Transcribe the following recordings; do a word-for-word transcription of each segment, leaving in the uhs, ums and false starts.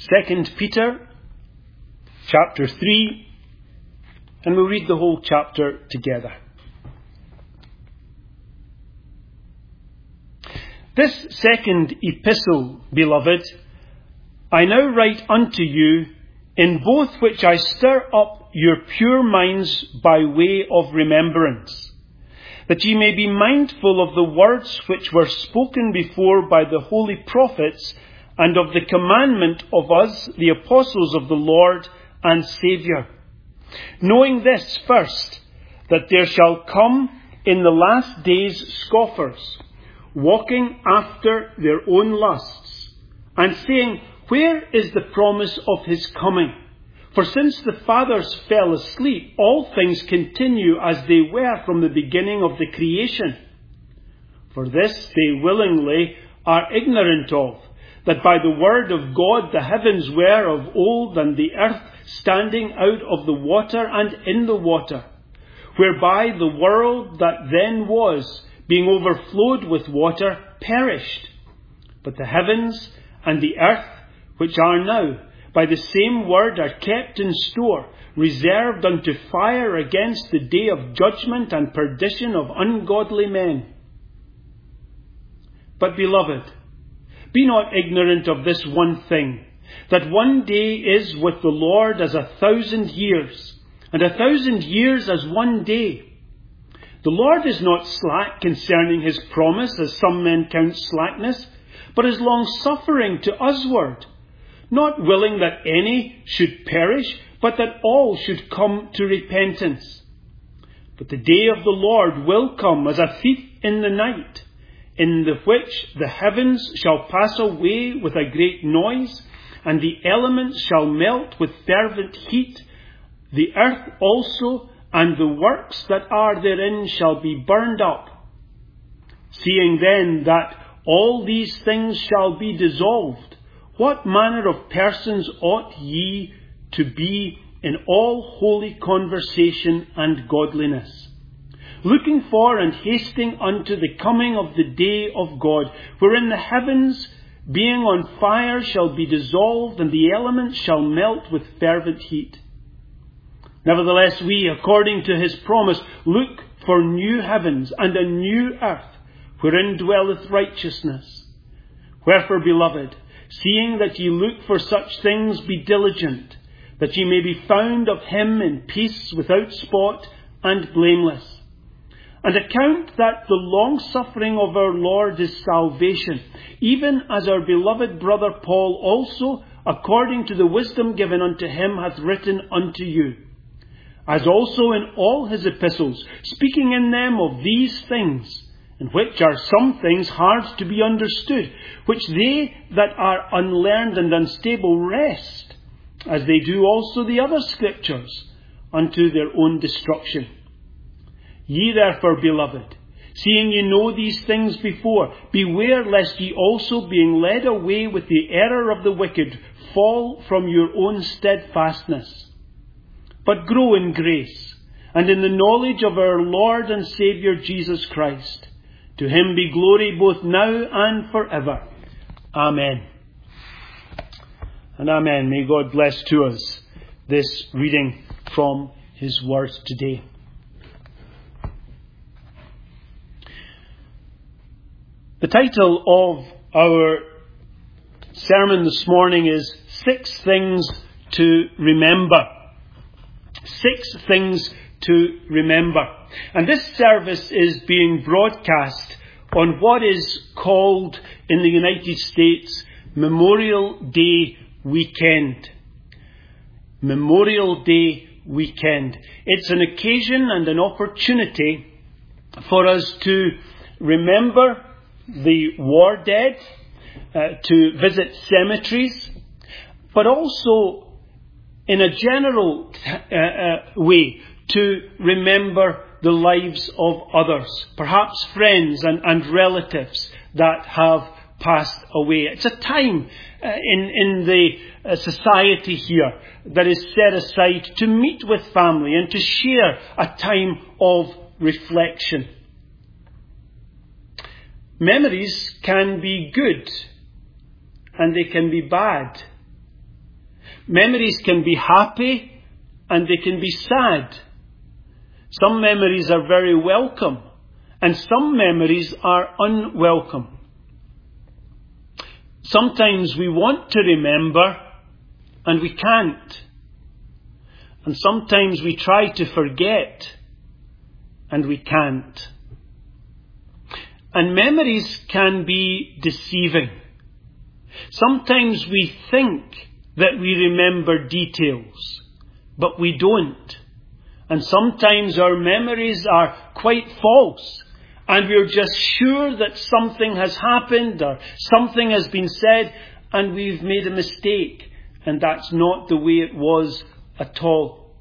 Second Peter chapter three, and we'll read the whole chapter together. This second epistle, beloved, I now write unto you, in both which I stir up your pure minds by way of remembrance, that ye may be mindful of the words which were spoken before by the holy prophets, and of the commandment of us, the apostles of the Lord and Saviour. Knowing this first, that there shall come in the last days scoffers, walking after their own lusts, and saying, Where is the promise of his coming? For since the fathers fell asleep, all things continue as they were from the beginning of the creation. For this they willingly are ignorant of, that by the word of God the heavens were of old, and the earth standing out of the water and in the water, whereby the world that then was, being overflowed with water, perished. But the heavens and the earth, which are now, by the same word are kept in store, reserved unto fire against the day of judgment and perdition of ungodly men. But, beloved, be not ignorant of this one thing, that one day is with the Lord as a thousand years, and a thousand years as one day. The Lord is not slack concerning his promise, as some men count slackness, but is long-suffering to usward, not willing that any should perish, but that all should come to repentance. But the day of the Lord will come as a thief in the night, in the which the heavens shall pass away with a great noise, and the elements shall melt with fervent heat. The earth also and the works that are therein shall be burned up. Seeing then that all these things shall be dissolved, what manner of persons ought ye to be in all holy conversation and godliness, looking for and hasting unto the coming of the day of God, wherein the heavens, being on fire, shall be dissolved, and the elements shall melt with fervent heat? Nevertheless, we, according to his promise, look for new heavens and a new earth, wherein dwelleth righteousness. Wherefore, beloved, seeing that ye look for such things, be diligent, that ye may be found of him in peace, without spot, and blameless. And account that the long-suffering of our Lord is salvation, even as our beloved brother Paul also, according to the wisdom given unto him, hath written unto you, as also in all his epistles, speaking in them of these things, in which are some things hard to be understood, which they that are unlearned and unstable wrest, as they do also the other scriptures, unto their own destruction. Ye therefore, beloved, seeing ye know these things before, beware lest ye also, being led away with the error of the wicked, fall from your own steadfastness. But grow in grace, and in the knowledge of our Lord and Saviour Jesus Christ. To him be glory both now and forever. Amen. And amen. May God bless to us this reading from his word today. The title of our sermon this morning is Six Things to Remember. Six Things to Remember. And this service is being broadcast on what is called in the United States Memorial Day weekend. Memorial Day weekend. It's an occasion and an opportunity for us to remember the war dead, uh, to visit cemeteries, but also in a general uh, uh, way to remember the lives of others, perhaps friends and, and relatives that have passed away. It's a time uh, in, in the uh, society here that is set aside to meet with family and to share a time of reflection. Memories can be good and they can be bad. Memories can be happy and they can be sad. Some memories are very welcome and some memories are unwelcome. Sometimes we want to remember and we can't. And sometimes we try to forget and we can't. And memories can be deceiving. Sometimes we think that we remember details, but we don't. And sometimes our memories are quite false, and we're just sure that something has happened or something has been said, and we've made a mistake, and that's not the way it was at all.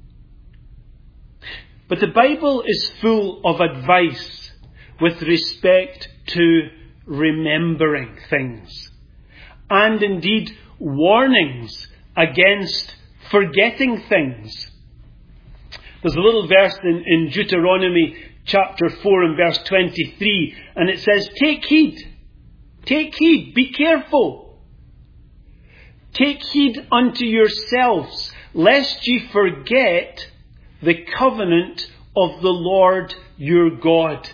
But the Bible is full of advice with respect to remembering things, and indeed warnings against forgetting things. There's a little verse in, in Deuteronomy chapter four and verse twenty-three, and it says, Take heed, take heed, be careful. Take heed unto yourselves, lest ye forget the covenant of the Lord your God.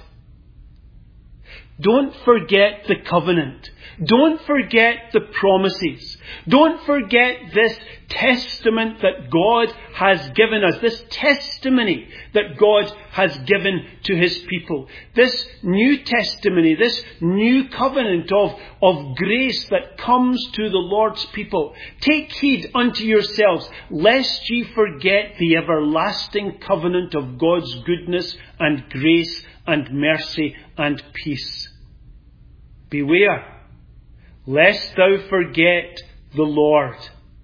Don't forget the covenant. Don't forget the promises. Don't forget this testament that God has given us, this testimony that God has given to his people. This new testimony, this new covenant of, of grace that comes to the Lord's people. Take heed unto yourselves, lest ye forget the everlasting covenant of God's goodness and grace and mercy and peace. Beware, lest thou forget the Lord.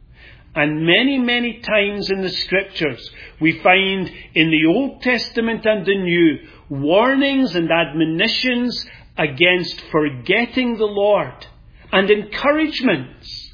And many, many times in the Scriptures, we find in the Old Testament and the New, warnings and admonitions against forgetting the Lord, and encouragements,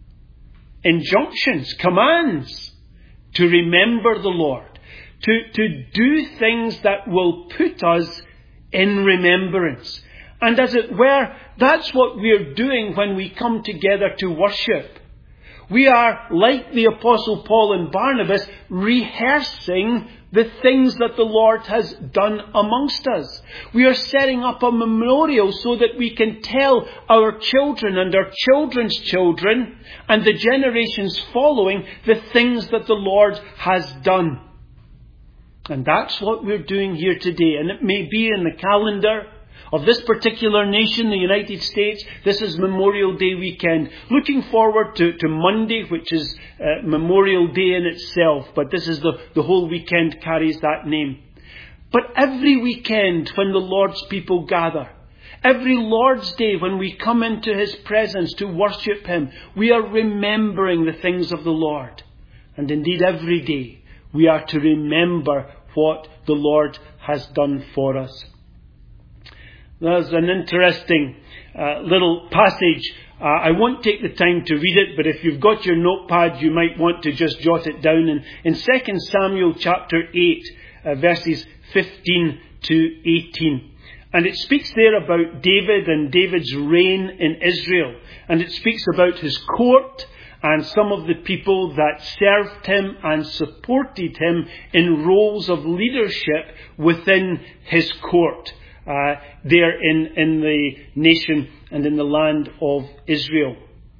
injunctions, commands to remember the Lord, to, to do things that will put us in remembrance. And as it were, that's what we're doing when we come together to worship. We are, like the Apostle Paul and Barnabas, rehearsing the things that the Lord has done amongst us. We are setting up a memorial so that we can tell our children and our children's children and the generations following the things that the Lord has done. And that's what we're doing here today. And it may be in the calendar of this particular nation, the United States. This is Memorial Day weekend. Looking forward to, to Monday, which is uh, Memorial Day in itself. But this is the, the whole weekend carries that name. But every weekend when the Lord's people gather, every Lord's Day when we come into his presence to worship him, we are remembering the things of the Lord. And indeed every day we are to remember what the Lord has done for us. There's an interesting uh, little passage. Uh, I won't take the time to read it, but if you've got your notepad, you might want to just jot it down. In, in Second Samuel chapter eight, uh, verses fifteen to eighteen. And it speaks there about David and David's reign in Israel. And it speaks about his court and some of the people that served him and supported him in roles of leadership within his court. Uh, there in, in the nation and in the land of Israel.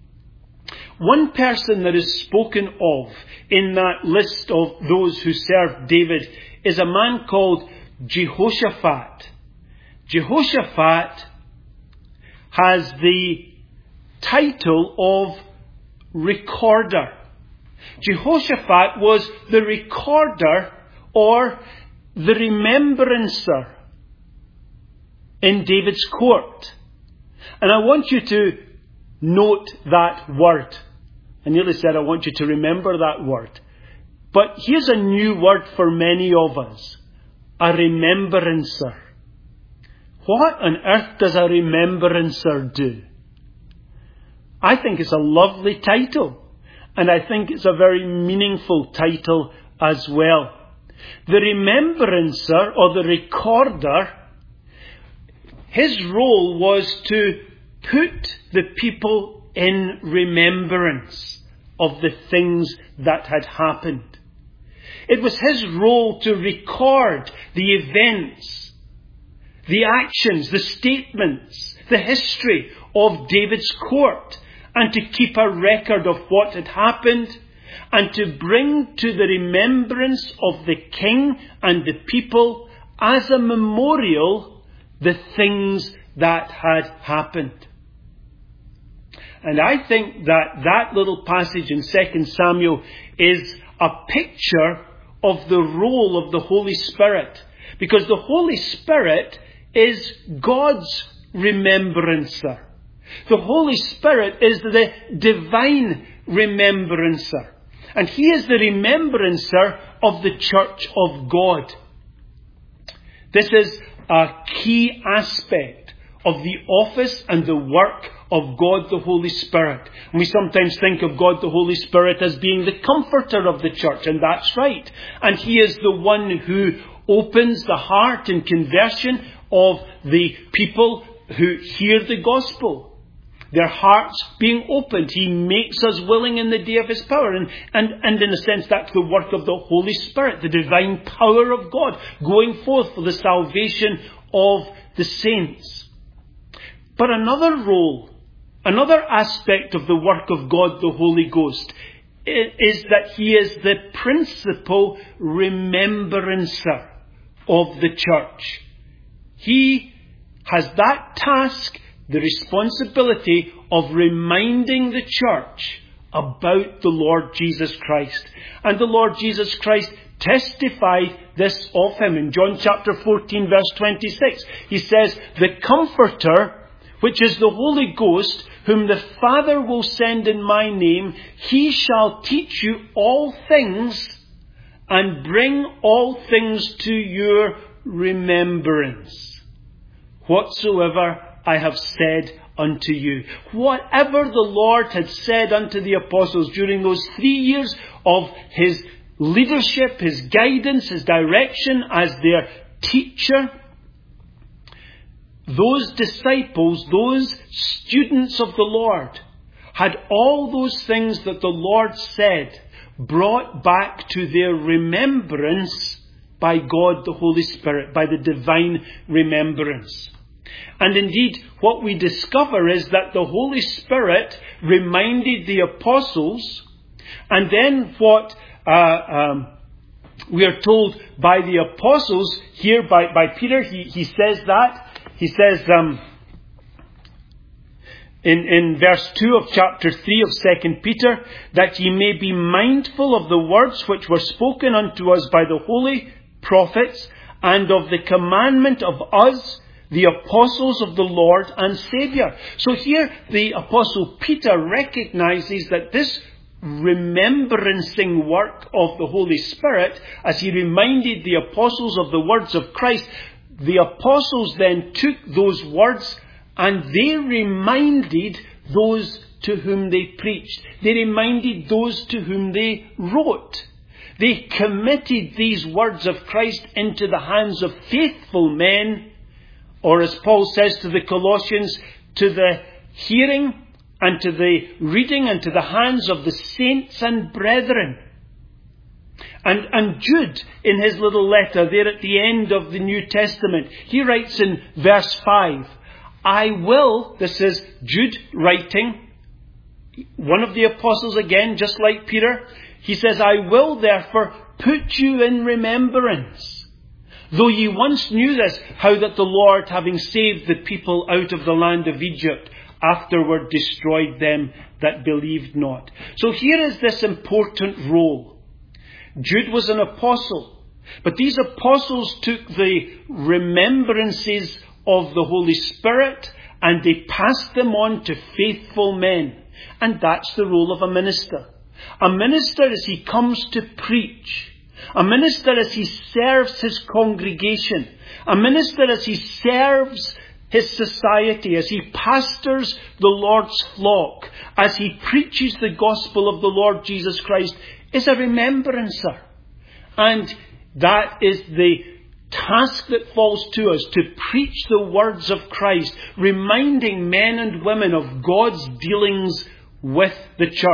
One person that is spoken of in that list of those who served David is a man called Jehoshaphat. Jehoshaphat has the title of recorder. Jehoshaphat was the recorder or the remembrancer in David's court. And I want you to note that word. I nearly said I want you to remember that word. But here's a new word for many of us. A remembrancer. What on earth does a remembrancer do? I think it's a lovely title. And I think it's a very meaningful title as well. The remembrancer or the recorder, his role was to put the people in remembrance of the things that had happened. It was his role to record the events, the actions, the statements, the history of David's court, and to keep a record of what had happened, and to bring to the remembrance of the king and the people as a memorial the things that had happened. And I think that that little passage in Second Samuel is a picture of the role of the Holy Spirit. Because the Holy Spirit is God's remembrancer. The Holy Spirit is the divine remembrancer. And He is the remembrancer of the Church of God. This is a key aspect of the office and the work of God the Holy Spirit. And we sometimes think of God the Holy Spirit as being the comforter of the church, and that's right. And He is the one who opens the heart and conversion of the people who hear the gospel. Their hearts being opened. He makes us willing in the day of His power. And, and, and in a sense, that's the work of the Holy Spirit, the divine power of God, going forth for the salvation of the saints. But another role, another aspect of the work of God, the Holy Ghost, is that He is the principal remembrancer of the church. He has that task, the responsibility of reminding the church about the Lord Jesus Christ. And the Lord Jesus Christ testified this of Him. In John chapter fourteen, verse twenty-six, He says, "The Comforter, which is the Holy Ghost, whom the Father will send in my name, He shall teach you all things and bring all things to your remembrance, whatsoever I have said unto you." Whatever the Lord had said unto the apostles during those three years of His leadership, His guidance, His direction as their teacher, those disciples, those students of the Lord, had all those things that the Lord said brought back to their remembrance by God the Holy Spirit, by the divine remembrance. And indeed, what we discover is that the Holy Spirit reminded the apostles, and then what uh, um, we are told by the apostles here, by, by Peter, he, he says that. He says um, in, in verse two of chapter three of Second Peter, that ye may be mindful of the words which were spoken unto us by the holy prophets, and of the commandment of us, the apostles of the Lord and Saviour. So here the Apostle Peter recognizes that this remembrancing work of the Holy Spirit, as he reminded the apostles of the words of Christ, the apostles then took those words and they reminded those to whom they preached. They reminded those to whom they wrote. They committed these words of Christ into the hands of faithful men, or as Paul says to the Colossians, to the hearing and to the reading and to the hands of the saints and brethren. And, and Jude, in his little letter there at the end of the New Testament, he writes in verse five, I will, this is Jude writing, one of the apostles again, just like Peter, he says, I will therefore put you in remembrance, though ye once knew this, how that the Lord, having saved the people out of the land of Egypt, afterward destroyed them that believed not. So here is this important role. Jude was an apostle, but these apostles took the remembrances of the Holy Spirit and they passed them on to faithful men. And that's the role of a minister. A minister as he comes to preach. A minister as he serves his congregation. A minister as he serves his society, as he pastors the Lord's flock, as he preaches the gospel of the Lord Jesus Christ, is a remembrancer. And that is the task that falls to us, to preach the words of Christ, reminding men and women of God's dealings with the church,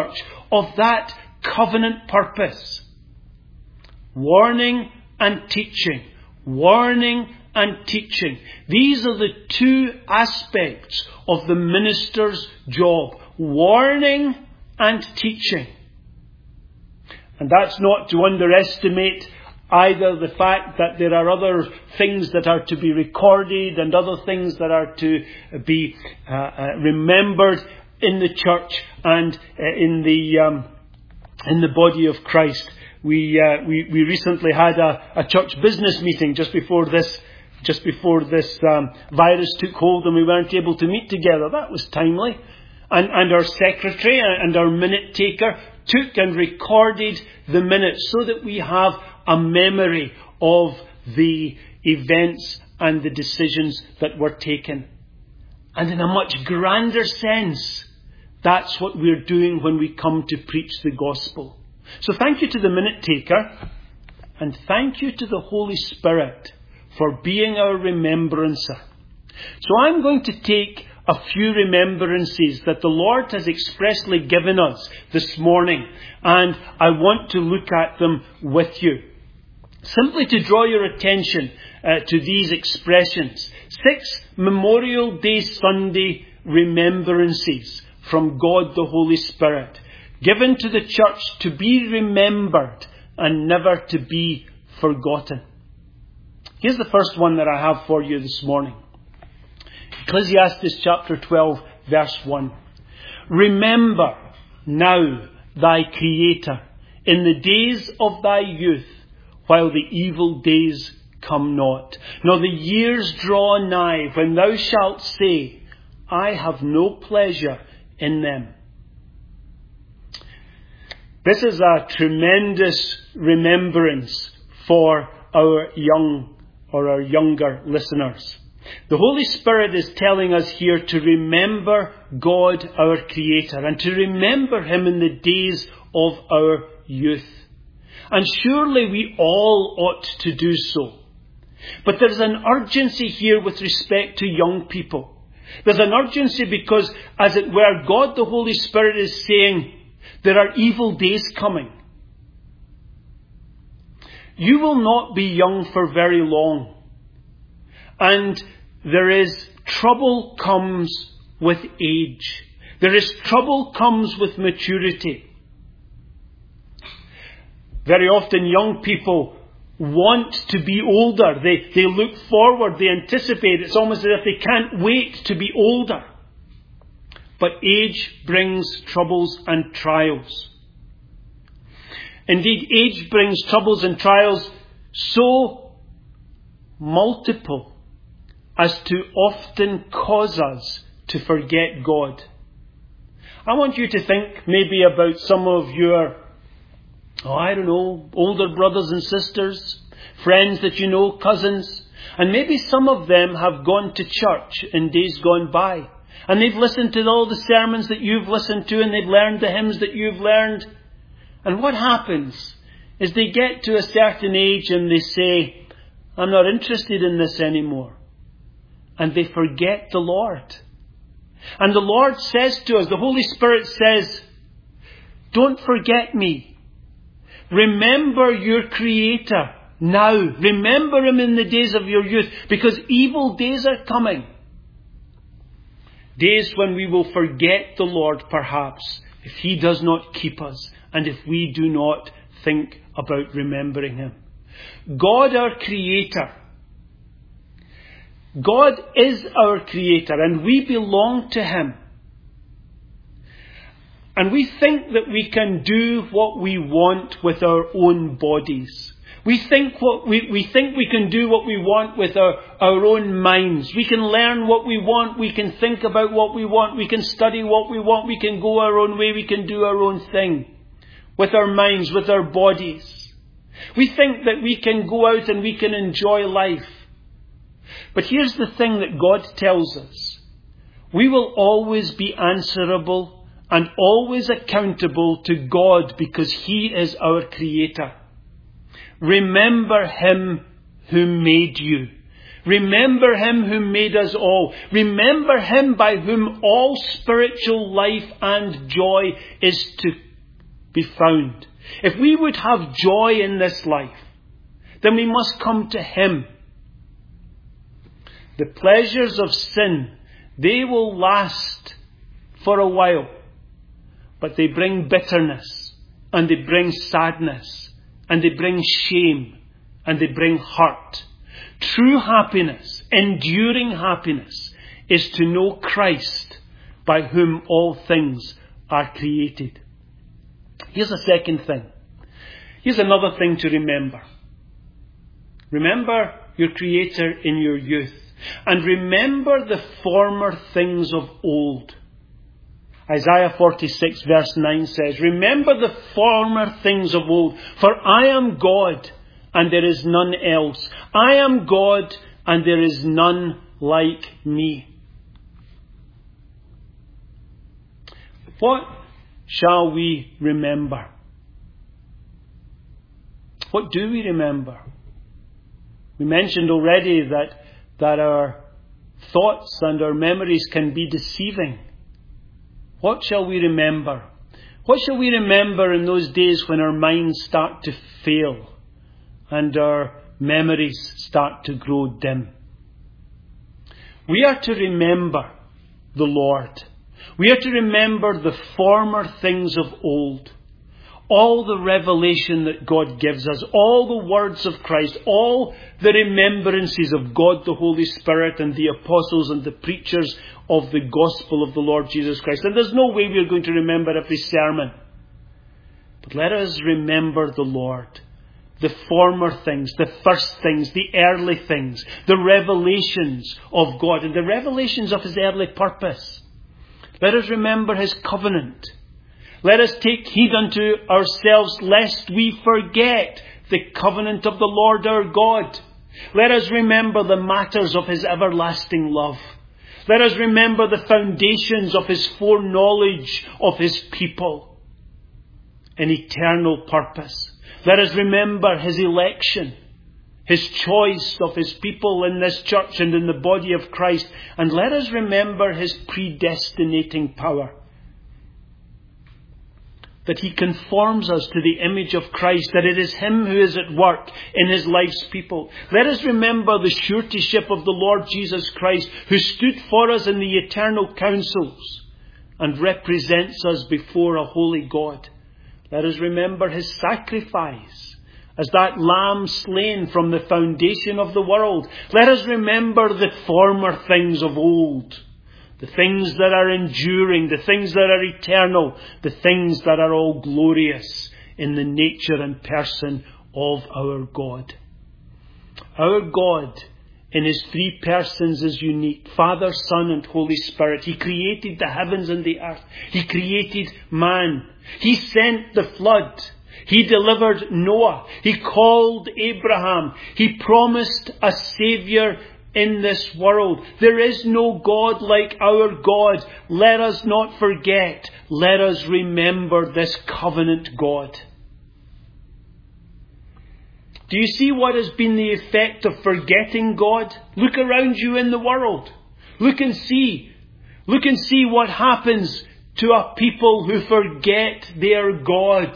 of that covenant purpose. Warning and teaching. Warning and teaching. These are the two aspects of the minister's job. Warning and teaching. And that's not to underestimate either the fact that there are other things that are to be recorded and other things that are to be uh, uh, remembered in the church and uh, in the um, in the body of Christ. We uh, we we recently had a, a church business meeting just before this just before this um, virus took hold, and we weren't able to meet together. That was timely. And, and our secretary and our minute taker took and recorded the minutes so that we have a memory of the events and the decisions that were taken. And in a much grander sense, that's what we're doing when we come to preach the gospel. So thank you to the minute taker, and thank you to the Holy Spirit for being our remembrancer. So I'm going to take a few remembrances that the Lord has expressly given us this morning, and I want to look at them with you. Simply to draw your attention uh, to these expressions. Six Memorial Day Sunday remembrances from God the Holy Spirit, given to the church to be remembered and never to be forgotten. Here's the first one that I have for you this morning. Ecclesiastes chapter twelve, verse one. Remember now thy Creator in the days of thy youth, while the evil days come not, nor the years draw nigh, when thou shalt say, I have no pleasure in them. This is a tremendous remembrance for our young or our younger listeners. The Holy Spirit is telling us here to remember God, our Creator, and to remember Him in the days of our youth. And surely we all ought to do so. But there's an urgency here with respect to young people. There's an urgency because, as it were, God the Holy Spirit is saying, there are evil days coming. You will not be young for very long. And there is trouble comes with age. There is trouble comes with maturity. Very often young people want to be older. They, they look forward, they anticipate. It's almost as if they can't wait to be older. But age brings troubles and trials. Indeed, age brings troubles and trials so multiple as to often cause us to forget God. I want you to think maybe about some of your, oh, I don't know, older brothers and sisters, friends that you know, cousins, and maybe some of them have gone to church in days gone by, and they've listened to all the sermons that you've listened to, and they've learned the hymns that you've learned. And what happens is they get to a certain age and they say, I'm not interested in this anymore. And they forget the Lord. And the Lord says to us, the Holy Spirit says, don't forget me. Remember your Creator now. Remember Him in the days of your youth, because evil days are coming. Days when we will forget the Lord, perhaps, if He does not keep us and if we do not think about remembering Him. God, our Creator. God is our Creator, and we belong to Him. And we think that we can do what we want with our own bodies. We think what we, we think we can do what we want with our, our own minds. We can learn what we want. We can think about what we want. We can study what we want. We can go our own way. We can do our own thing with our minds, with our bodies. We think that we can go out and we can enjoy life. But here's the thing that God tells us. We will always be answerable and always accountable to God because He is our Creator. Remember Him who made you. Remember Him who made us all. Remember Him by whom all spiritual life and joy is to be found, if we would have joy in this life, then we must come to Him. The pleasures of sin, they will last for a while, but they bring bitterness, and they bring sadness, and they bring shame, and they bring hurt. True happiness, enduring happiness, is to know Christ, by whom all things are created. Here's a second thing. Here's another thing to remember. Remember your Creator in your youth. And remember the former things of old. Isaiah forty-six verse nine says, remember the former things of old, for I am God, and there is none else. I am God, and there is none like me. What shall we remember? What do we remember? We mentioned already that, that our thoughts and our memories can be deceiving. What shall we remember? What shall we remember in those days when our minds start to fail and our memories start to grow dim? We are to remember the Lord. We are to remember the former things of old. All the revelation that God gives us, all the words of Christ, all the remembrances of God the Holy Spirit and the apostles and the preachers of the gospel of the Lord Jesus Christ. And there's no way we're going to remember every sermon. But let us remember the Lord. The former things, the first things, the early things, the revelations of God and the revelations of His early purpose. Let us remember His covenant. Let us take heed unto ourselves lest we forget the covenant of the Lord our God. Let us remember the matters of His everlasting love. Let us remember the foundations of His foreknowledge of His people in eternal purpose. Let us remember His election, His choice of His people in this church and in the body of Christ. And let us remember His predestinating power, that He conforms us to the image of Christ, that it is Him who is at work in His life's people. Let us remember the suretyship of the Lord Jesus Christ, who stood for us in the eternal councils and represents us before a holy God. Let us remember His sacrifice as that lamb slain from the foundation of the world. Let us remember the former things of old. The things that are enduring, the things that are eternal, the things that are all glorious in the nature and person of our God. Our God in His three persons is unique. Father, Son and Holy Spirit. He created the heavens and the earth. He created man. He sent the flood. He delivered Noah. He called Abraham. He promised a Saviour in this world. There is no God like our God. Let us not forget. Let us remember this covenant God. Do you see what has been the effect of forgetting God? Look around you in the world. Look and see. Look and see what happens to a people who forget their God.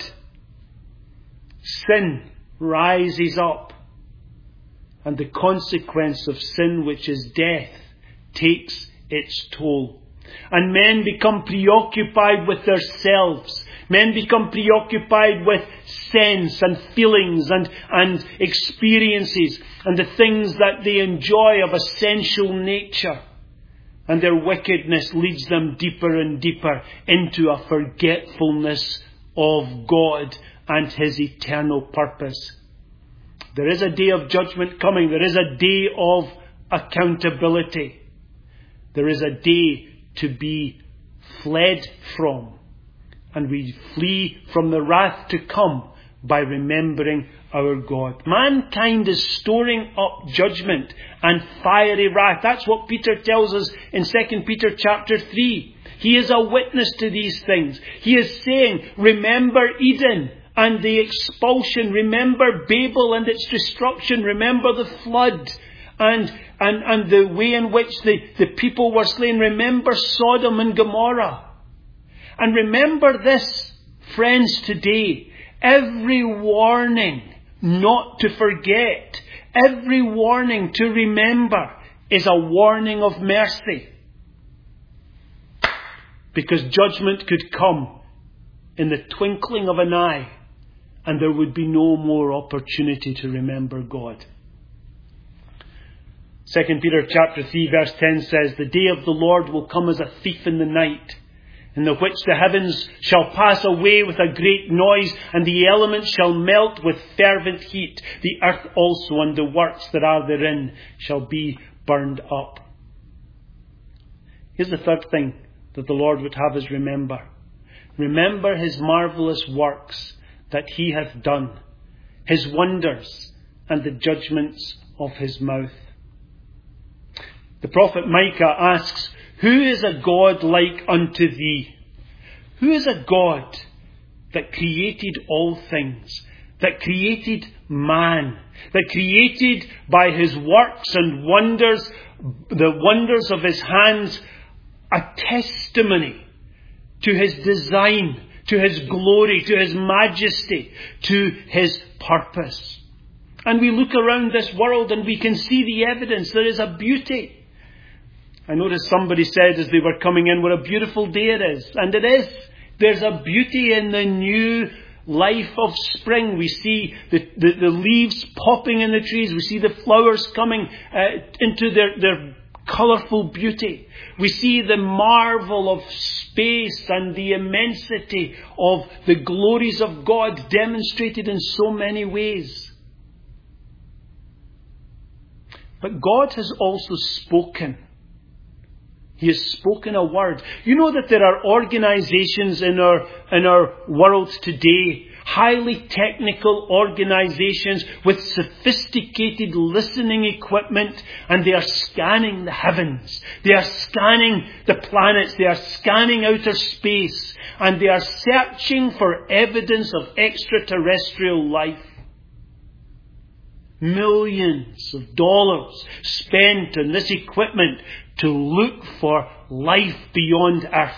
Sin rises up. And the consequence of sin, which is death, takes its toll. And men become preoccupied with themselves. Men become preoccupied with sense and feelings and, and experiences and the things that they enjoy of a sensual nature. And their wickedness leads them deeper and deeper into a forgetfulness of God and His eternal purpose. There is a day of judgment coming. There is a day of accountability. There is a day to be fled from. And we flee from the wrath to come by remembering our God. Mankind is storing up judgment and fiery wrath. That's what Peter tells us in Second Peter chapter three. He is a witness to these things. He is saying, remember Eden and the expulsion. Remember Babel and its destruction. Remember the flood and, and, and the way in which the, the people were slain. Remember Sodom and Gomorrah. And remember this Friends, today, every warning not to forget, every warning to remember is a warning of mercy. Because judgment could come in the twinkling of an eye, and there would be no more opportunity to remember God. Second Peter chapter three verse ten says, "The day of the Lord will come as a thief in the night, in the which the heavens shall pass away with a great noise, and the elements shall melt with fervent heat. The earth also and the works that are therein shall be burned up." Here's the third thing that the Lord would have us remember. Remember his marvellous works that he hath done, his wonders and the judgments of his mouth. The prophet Micah asks, "Who is a God like unto thee?" Who is a God that created all things, that created man, that created by his works and wonders, the wonders of his hands, a testimony to his design, to his glory, to his majesty, to his purpose. And we look around this world and we can see the evidence. There is a beauty. I noticed somebody said as they were coming in, what a beautiful day it is. And it is. There's a beauty in the new life of spring. We see the, the, the leaves popping in the trees. We see the flowers coming uh, into their, their colourful beauty. We see the marvel of space and the immensity of the glories of God demonstrated in so many ways. But God has also spoken. He has spoken a word. You know that there are organizations in our, in our world today, highly technical organizations with sophisticated listening equipment, and they are scanning the heavens. They are scanning the planets. They are scanning outer space, and they are searching for evidence of extraterrestrial life. Millions of dollars spent on this equipment to look for life beyond earth.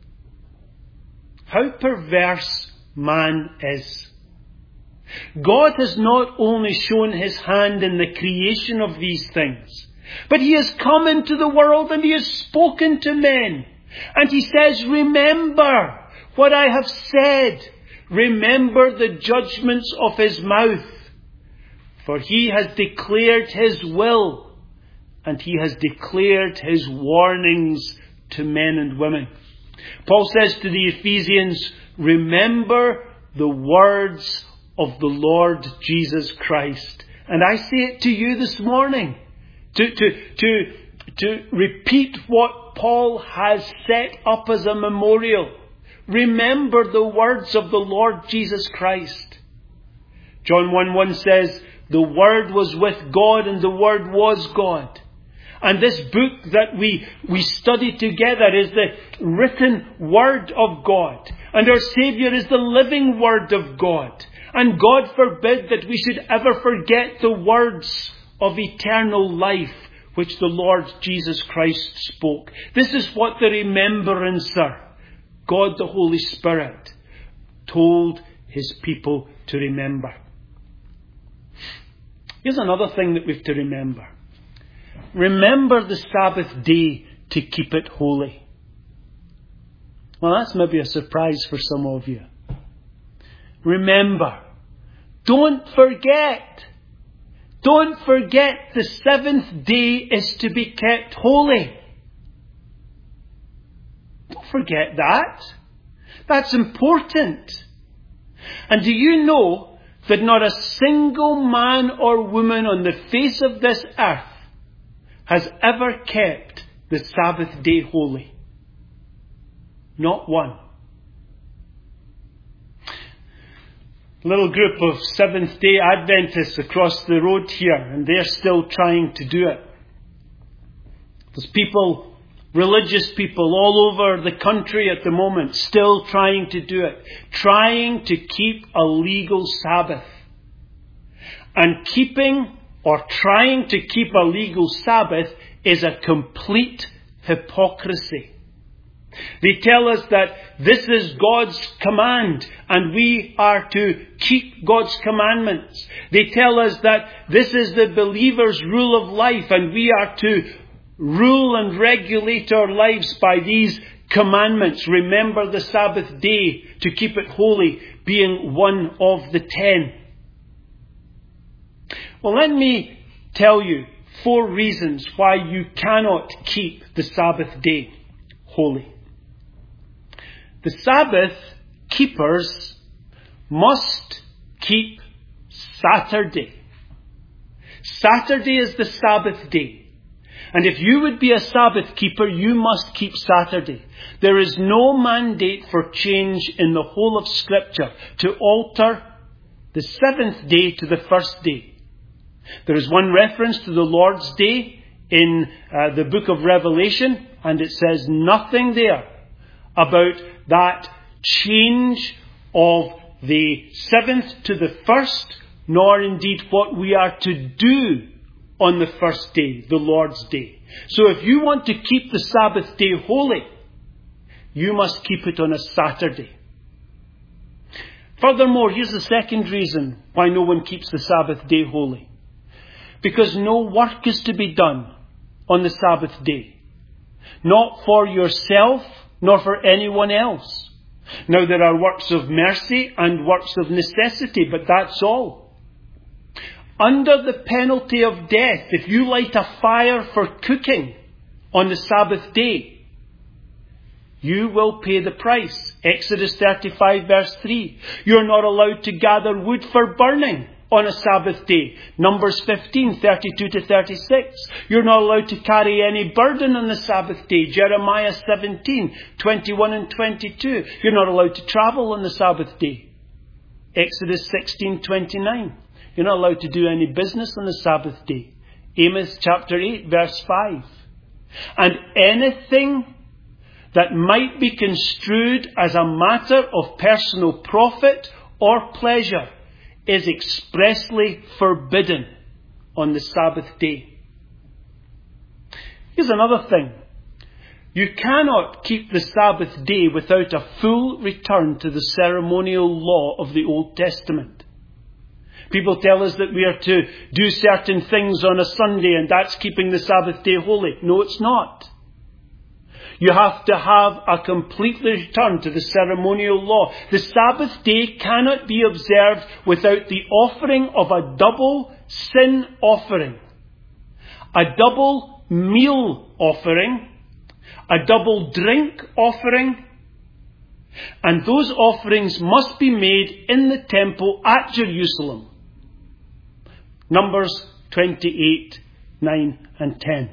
How perverse man is. God has not only shown his hand in the creation of these things, but he has come into the world and he has spoken to men. And he says, "Remember what I have said. Remember the judgments of his mouth. For he has declared his will, and he has declared his warnings to men and women." Paul says to the Ephesians, "Remember the words of the Lord Jesus Christ." And I say it to you this morning, to, to, to, to repeat what Paul has set up as a memorial. Remember the words of the Lord Jesus Christ. John one one says, "The Word was with God, and the Word was God." And this book that we, we study together is the written Word of God. And our Saviour is the living Word of God. And God forbid that we should ever forget the words of eternal life which the Lord Jesus Christ spoke. This is what the remembrancer, God the Holy Spirit, told his people to remember. Here's another thing that we've to remember. Remember the Sabbath day to keep it holy. Well, that's maybe a surprise for some of you. Remember. Don't forget. Don't forget the seventh day is to be kept holy. Don't forget that. That's important. And do you know that not a single man or woman on the face of this earth has ever kept the Sabbath day holy? Not one. A little group of Seventh-day Adventists across the road here, and they're still trying to do it. There's people, religious people all over the country at the moment, still trying to do it. Trying to keep a legal Sabbath. And keeping or trying to keep a legal Sabbath is a complete hypocrisy. They tell us that this is God's command and we are to keep God's commandments. They tell us that this is the believer's rule of life and we are to rule and regulate our lives by these commandments. Remember the Sabbath day to keep it holy, being one of the ten. Well, let me tell you four reasons why you cannot keep the Sabbath day holy. The Sabbath keepers must keep Saturday. Saturday is the Sabbath day. And if you would be a Sabbath keeper, you must keep Saturday. There is no mandate for change in the whole of Scripture to alter the seventh day to the first day. There is one reference to the Lord's Day in uh, the book of Revelation, and it says nothing there about that change of the seventh to the first, nor indeed what we are to do on the first day, the Lord's Day. So if you want to keep the Sabbath day holy, you must keep it on a Saturday. Furthermore, here's the second reason why no one keeps the Sabbath day holy. Because no work is to be done on the Sabbath day. Not for yourself, nor for anyone else. Now there are works of mercy and works of necessity, but that's all. Under the penalty of death, if you light a fire for cooking on the Sabbath day, you will pay the price. Exodus thirty-five verse three. You're not allowed to gather wood for burning on a Sabbath day. Numbers fifteen, thirty-two to thirty-six. You're not allowed to carry any burden on the Sabbath day. Jeremiah seventeen, twenty-one and twenty-two. You're not allowed to travel on the Sabbath day. Exodus sixteen, twenty-nine. You're not allowed to do any business on the Sabbath day. Amos chapter eight, verse five. And anything that might be construed as a matter of personal profit or pleasure is expressly forbidden on the Sabbath day. Here's another thing. You cannot keep the Sabbath day without a full return to the ceremonial law of the Old Testament. People tell us that we are to do certain things on a Sunday and that's keeping the Sabbath day holy. No, it's not. You have to have a complete return to the ceremonial law. The Sabbath day cannot be observed without the offering of a double sin offering, a double meal offering, a double drink offering, and those offerings must be made in the temple at Jerusalem. Numbers twenty-eight, nine and ten.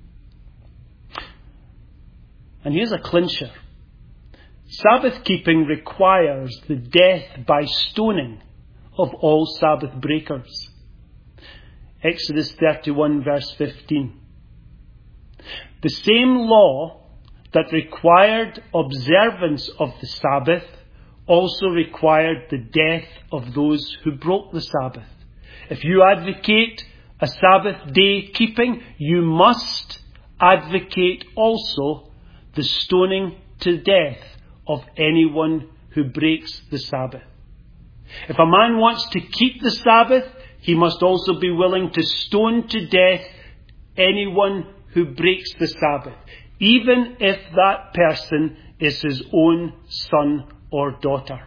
And here's a clincher. Sabbath keeping requires the death by stoning of all Sabbath breakers. Exodus thirty-one verse fifteen. The same law that required observance of the Sabbath also required the death of those who broke the Sabbath. If you advocate a Sabbath day keeping, you must advocate also the stoning to death of anyone who breaks the Sabbath. If a man wants to keep the Sabbath, he must also be willing to stone to death anyone who breaks the Sabbath, even if that person is his own son or daughter.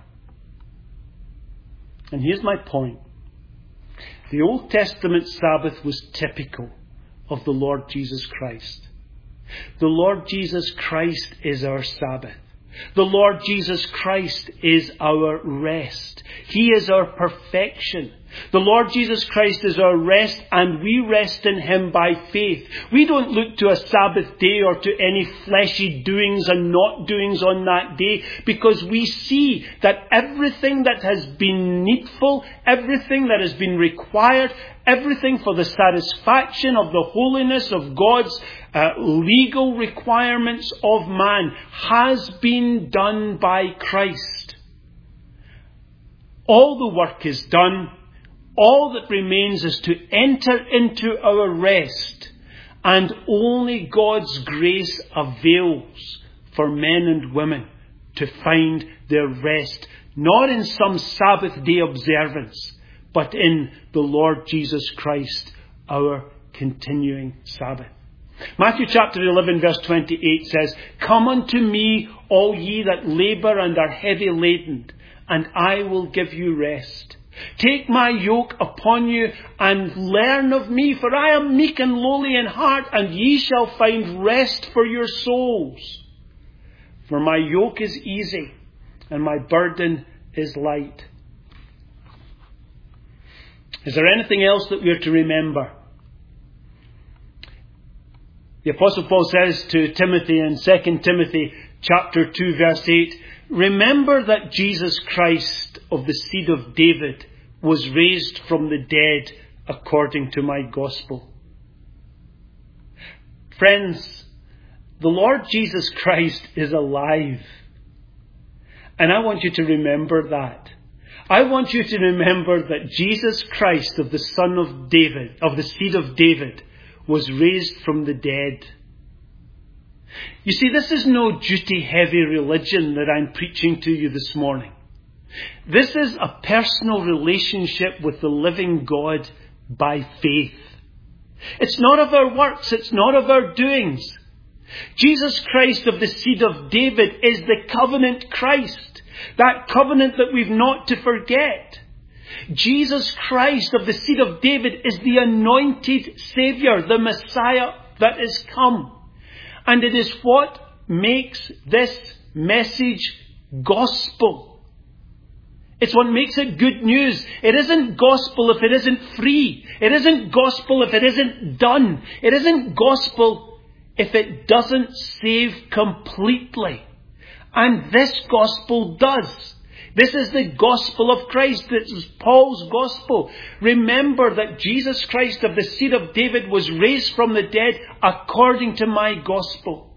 And here's my point. The Old Testament Sabbath was typical of the Lord Jesus Christ. The Lord Jesus Christ is our Sabbath. The Lord Jesus Christ is our rest. He is our perfection. The Lord Jesus Christ is our rest, and we rest in Him by faith. We don't look to a Sabbath day or to any fleshy doings and not doings on that day, because we see that everything that has been needful, everything that has been required, everything for the satisfaction of the holiness of God's uh, legal requirements of man has been done by Christ. All the work is done. All that remains is to enter into our rest, and only God's grace avails for men and women to find their rest, not in some Sabbath day observance, but in the Lord Jesus Christ, our continuing Sabbath. Matthew chapter eleven verse twenty-eight says, "Come unto me, all ye that labour and are heavy laden, and I will give you rest. Take my yoke upon you and learn of me, for I am meek and lowly in heart, and ye shall find rest for your souls. For my yoke is easy and my burden is light." Is there anything else that we are to remember? The Apostle Paul says to Timothy in Second Timothy chapter two verse eight, "Remember that Jesus Christ of the seed of David was raised from the dead according to my gospel." Friends, the Lord Jesus Christ is alive. And I want you to remember that. I want you to remember that Jesus Christ of the son of David, of the seed of David, was raised from the dead. You see, this is no duty-heavy religion that I'm preaching to you this morning. This is a personal relationship with the living God by faith. It's not of our works, it's not of our doings. Jesus Christ of the seed of David is the covenant Christ, that covenant that we've not to forget. Jesus Christ of the seed of David is the anointed Saviour, the Messiah that is come. And it is what makes this message gospel. It's what makes it good news. It isn't gospel if it isn't free. It isn't gospel if it isn't done. It isn't gospel if it doesn't save completely. And this gospel does. This is the gospel of Christ. This is Paul's gospel. Remember that Jesus Christ of the seed of David was raised from the dead according to my gospel.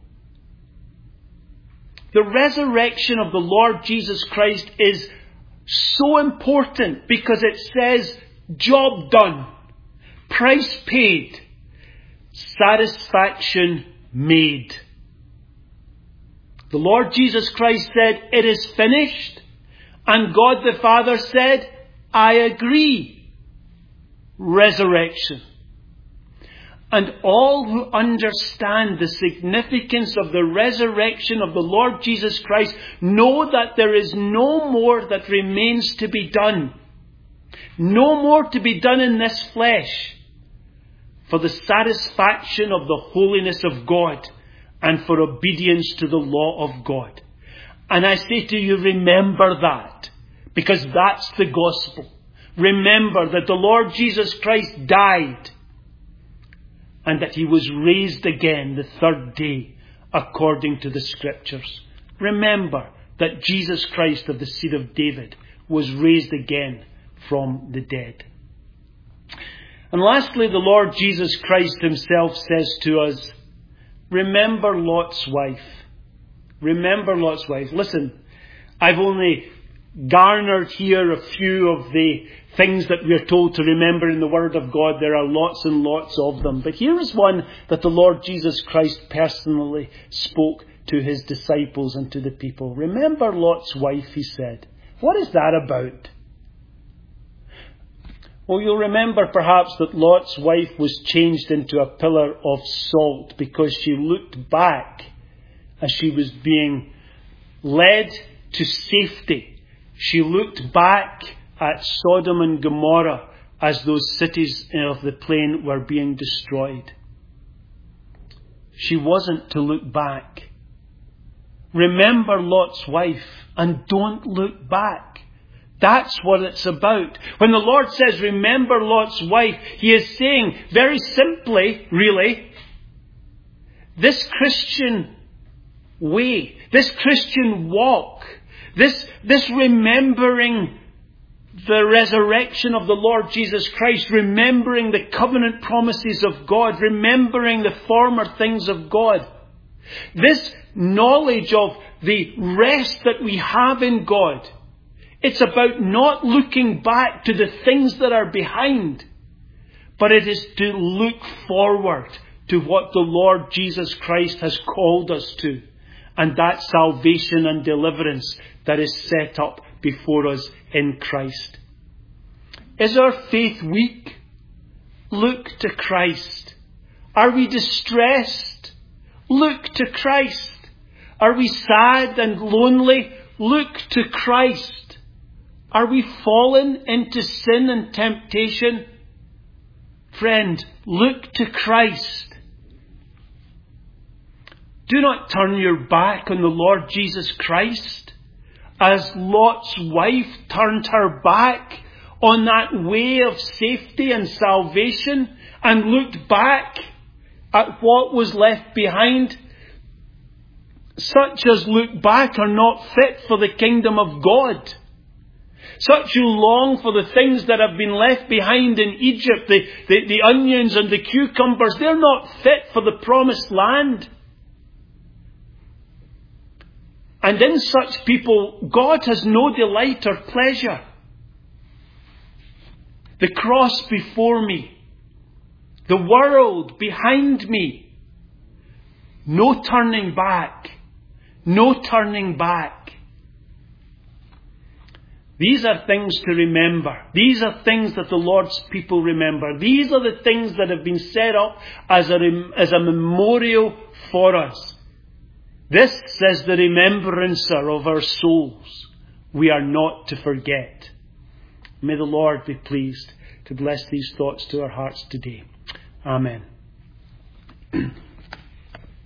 The resurrection of the Lord Jesus Christ is so important because it says, job done, price paid, satisfaction made. The Lord Jesus Christ said, "It is finished." And God the Father said, "I agree." Resurrection. And all who understand the significance of the resurrection of the Lord Jesus Christ know that there is no more that remains to be done. No more to be done in this flesh for the satisfaction of the holiness of God and for obedience to the law of God. And I say to you, remember that, because that's the gospel. Remember that the Lord Jesus Christ died and that he was raised again the third day according to the Scriptures. Remember that Jesus Christ of the seed of David was raised again from the dead. And lastly, the Lord Jesus Christ himself says to us, remember Lot's wife. Remember Lot's wife. Listen, I've only garnered here a few of the things that we are told to remember in the Word of God. There are lots and lots of them. But here is one that the Lord Jesus Christ personally spoke to his disciples and to the people. Remember Lot's wife, he said. What is that about? Well, you'll remember perhaps that Lot's wife was changed into a pillar of salt because she looked back as she was being led to safety. She looked back at Sodom and Gomorrah as those cities of the plain were being destroyed. She wasn't to look back. Remember Lot's wife and don't look back. That's what it's about. When the Lord says, remember Lot's wife, he is saying very simply, really, this Christian way, this Christian walk, this, this remembering the resurrection of the Lord Jesus Christ, remembering the covenant promises of God, remembering the former things of God, this knowledge of the rest that we have in God, it's about not looking back to the things that are behind, but it is to look forward to what the Lord Jesus Christ has called us to. and that salvation and deliverance that is set up before us in Christ. Is our faith weak? Look to Christ. Are we distressed? Look to Christ. Are we sad and lonely? Look to Christ. Are we fallen into sin and temptation? Friend, look to Christ. Do not turn your back on the Lord Jesus Christ, as Lot's wife turned her back on that way of safety and salvation and looked back at what was left behind. Such as look back are not fit for the kingdom of God. Such who long for the things that have been left behind in Egypt, the, the, the onions and the cucumbers, they're not fit for the promised land. And in such people, God has no delight or pleasure. The cross before me, the world behind me, no turning back, no turning back. These are things to remember. These are things that the Lord's people remember. These are the things that have been set up as a, as a memorial for us. This is the remembrancer of our souls. We are not to forget. May the Lord be pleased to bless these thoughts to our hearts today. Amen.